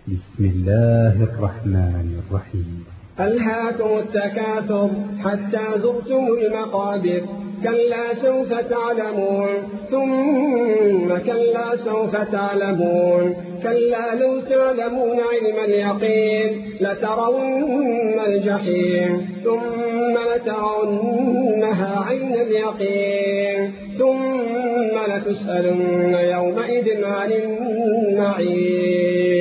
بسم الله الرحمن الرحيم. ألهاكم التكاثر حتى زرتم المقابر، كلا سوف تعلمون ثم كلا سوف تعلمون، كلا لو تعلمون علم اليقين لترون الجحيم ثم لترونها عين اليقين ثم لتسألن يومئذ عن النعيم.